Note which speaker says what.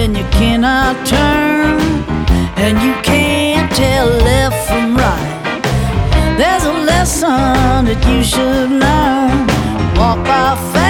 Speaker 1: when you cannot turn, and you can't tell left from right. There's a lesson that you should learn. Walk by faith.